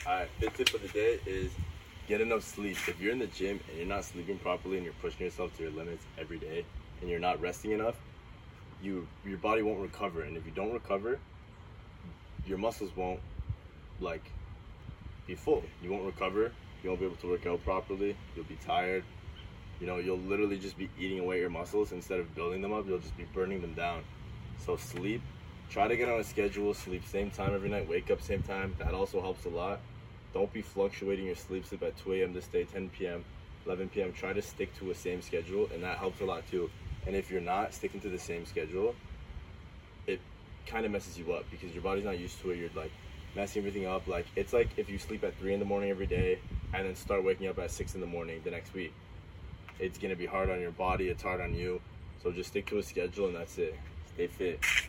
Alright, fifth tip of the day is get enough sleep. If you're in the gym and you're not sleeping properly and you're pushing yourself to your limits every day and you're not resting enough, your body won't recover. And if you don't recover, your muscles won't be full. You won't recover. You won't be able to work out properly. You'll be tired. You'll literally just be eating away your muscles instead of building them up. You'll just be burning them down. So sleep. Try to get on a schedule. Sleep same time every night. Wake up same time. That also helps a lot. Don't be fluctuating your sleep at 2 a.m. this day, 10 p.m., 11 p.m. Try to stick to a same schedule, and that helps a lot too. And if you're not sticking to the same schedule, it kind of messes you up because your body's not used to it. You're messing everything up. It's like if you sleep at 3 in the morning every day and then start waking up at 6 in the morning the next week. It's going to be hard on your body. It's hard on you. So just stick to a schedule, and that's it. Stay fit.